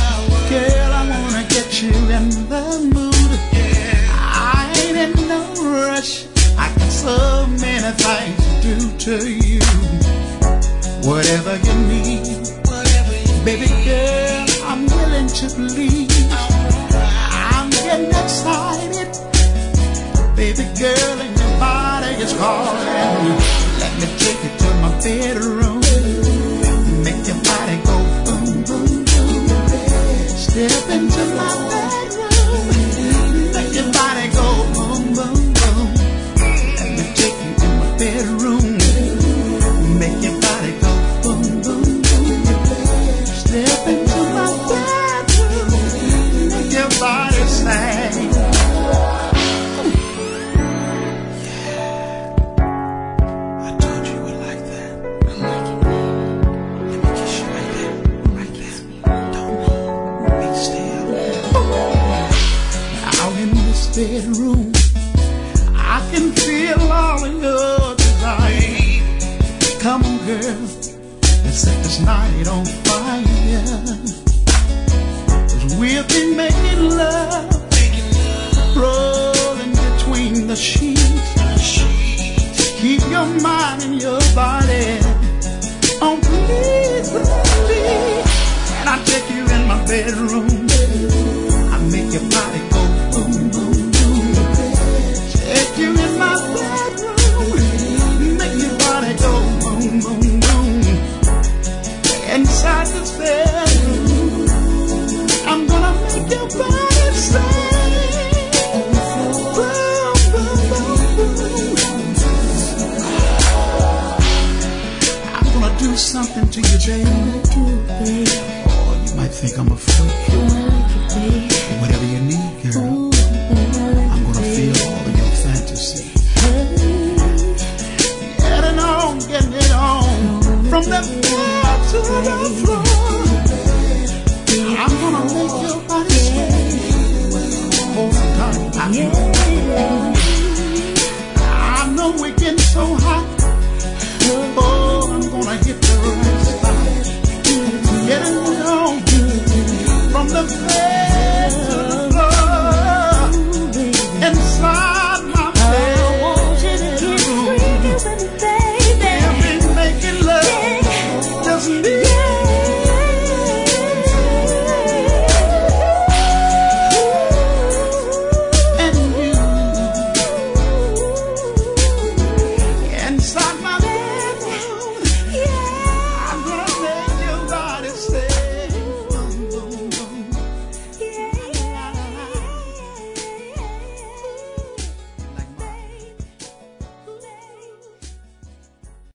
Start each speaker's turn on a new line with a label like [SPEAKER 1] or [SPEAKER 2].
[SPEAKER 1] Girl, I wanna get you in the mood. I ain't in no rush. I got so many things to do to you. Whatever you need, baby girl, I'm willing to believe. I'm getting excited, baby girl, and your body is calling. Let me take you to my bedroom, make your body go boom, boom, boom. Step into my bedroom, make your body go boom, boom, boom. Let me take you to my bedroom, make your body go boom, boom, boom. Step into my bedroom, make your body sing. Bedroom, I can feel all of your desire. Come on, girl, let's set this night on fire. 'Cause we'll be making love, rolling between the sheets. Keep your mind and your body on please, baby. And I take you in my bedroom, I make your body go boom, boom. Take you in my bedroom, make your body go boom, boom, boom. Inside this bedroom, I'm gonna make your body sing. Boom, boom, boom, boom. I'm gonna do something to you, baby. Oh, you might think I'm a freak. Whatever you need, girl. I'm gonna feel all of your fantasy. Getting it on, from the bed to the floor. I'm gonna make your body sway all the time. I know we're getting so hot. Oh, I'm gonna hit the right spot. Getting it on, from the bed